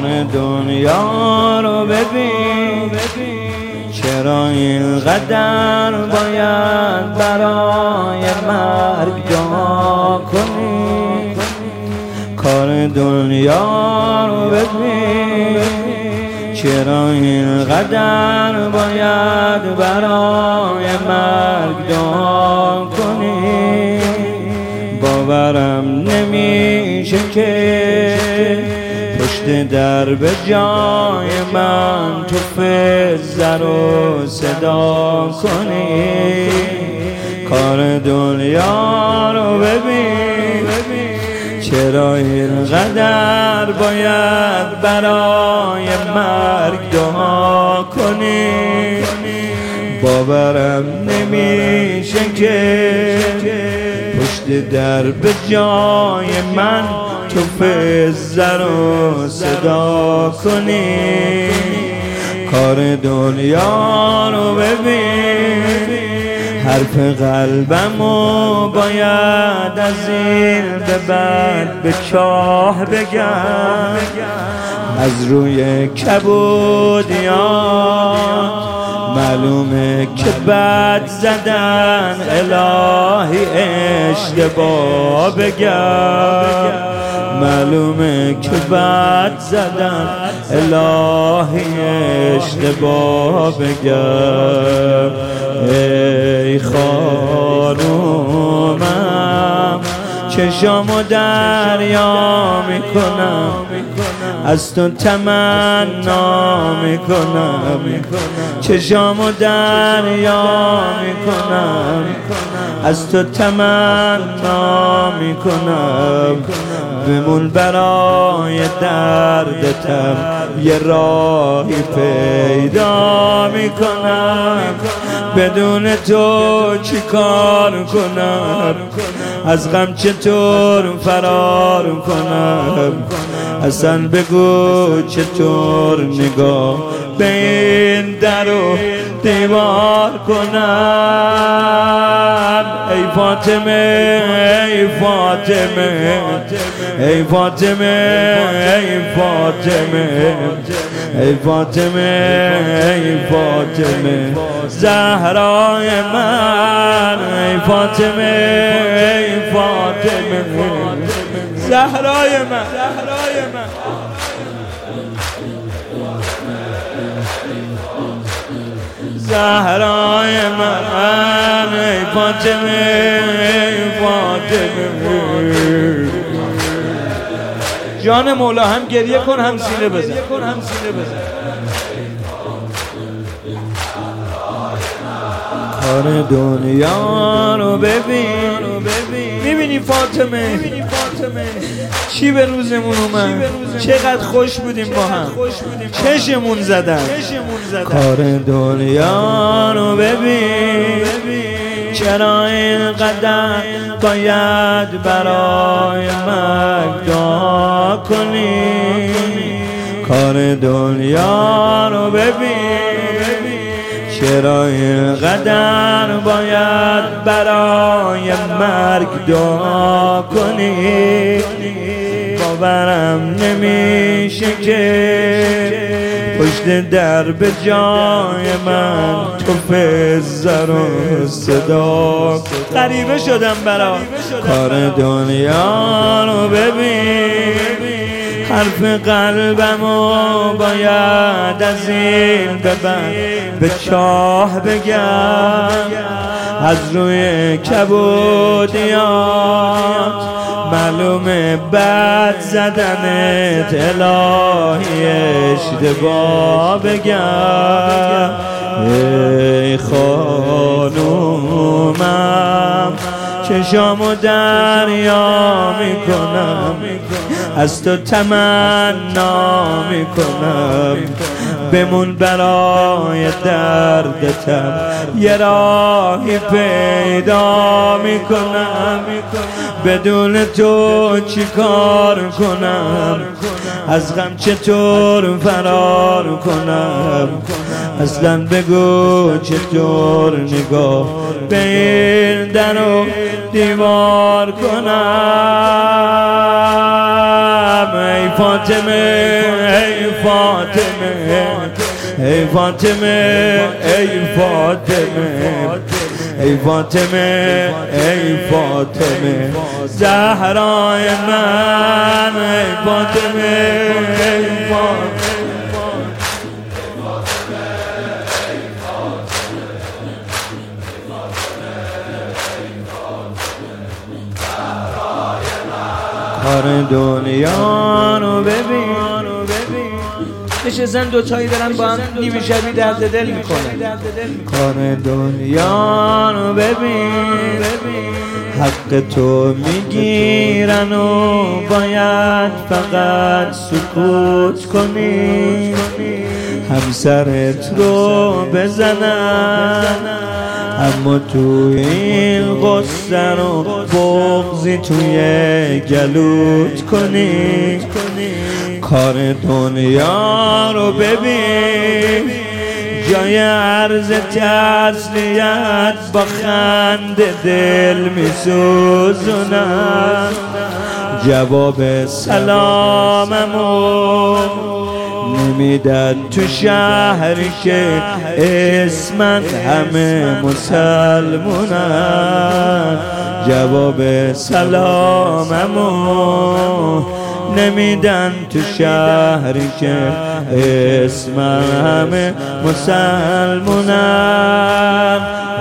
دنیا رو ببین، چرا اینقدر باید برای مرگ دعا کنی؟ کار دنیا رو ببین، چرا اینقدر باید برای مرگ دعا کنی؟ باورم نمیشه که پشت در به جای من تو فزر و صدا کنی. کار دنیا رو ببین، چرا اینقدر باید برای مرگ دعا کنی؟ باورم نمیشه که پشت در به جای من تو فزر و صدا کنی. کار دنیا رو ببین، حرف قلبمو باید از این به بعد به چاه بگم. از روی کبودیات معلومه که بد زدن، الهی اشتباه بگم. معلومه که بد زدن، الهی اشتباه بگم. ای خانومم چشامو دریا میکنم، از تو تمنا میکنم. چشامو دریا میکنم، از تو تمنا میکنم. بمون برای دردتم، یه راهی پیدا میکنم. بدون تو چی کار کنم؟ از غم چطور فرار کنم؟ اصلا بگو چطور نگاه به این در و دیوار کنم؟ ای فاطمه، ای فاطمه، ای فاطمه، ای فاطمه، ای فاطمه، ای فاطمه، زهرای من. ای فاطمه، ای فاطمه، زهرای من، زهرای من. زهرای من، ای فاطمه، ای فاطمه. جان مولا هم گریه کن هم سینه بزن. کار دنیا رو ببین، میبینی فاطمه چی به روزمون اومد؟ چقدر خوش بودیم با هم، چشمون زدن. کار دنیا رو ببین، چرا اینقدر باید برای مرگ دعا کنی؟ کار دنیا رو ببین، چرا اینقدر باید برای مرگ دعا کنی؟ باورم نمیشه که پشت در به جای من تو فزر و صدا. غریبه شدم برا. کار دنیا رو ببین، حرف قلبمو باید از این به بعد به چاه بگم. از روی کبودیات معلومه بد زدنت، الهی اشتباه بگم. ای خانومم چشامو دریا میکنم، از تو تمنا میکنم. بمون برای دردتم، یه راهی پیدا میکنم. بدون تو چی کار کنم؟ از غم چطور فرار کنم؟ اصلا بگو چطور نگاه به این در و دیوار کنم؟ ای فاطمه ای فاطمه ای فاطمه ای فاطمه ای فاطمه ای فاطمه زهرای من ای فاطمه ای فاطمه کار دنیا رو ببین نشستن دوتایی دارن با هم نیمه شبی درد دل میکنن کار دنیا رو ببین حق تو میگیرن و باید فقط سکوت کنی همسرت رو بزنن اما تو این غصه رو بغضی توی گلوت کنی کار دنیا رو ببین جای عرض تسلیت با خنده دل میسوزونن جواب سلاممو نمیدن تو شهری که اسمن همه مسلمونن جواب سلاممو نمیدن تو شهری که اسمن همه مسلمونن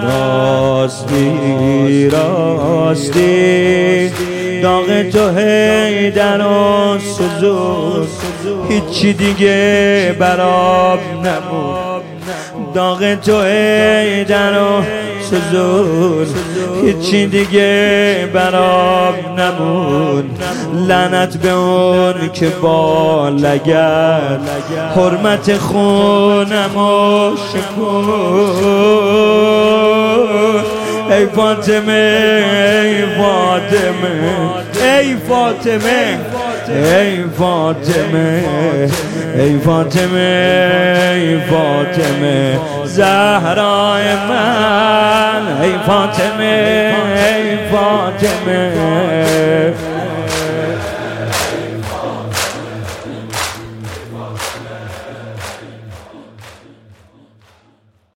راستی راستی داغ تو هیدر و سوزون هیچی دیگه برام نمون داغ تو هیدر و سوزون هیچی دیگه برام نمون لعنت به اون که با لگد حرمت خونمو شکون ای فاطمه ای فاطمه ای فاطمه ای فاطمه ای فاطمه ای فاطمه زهرای من ای فاطمه ای فاطمه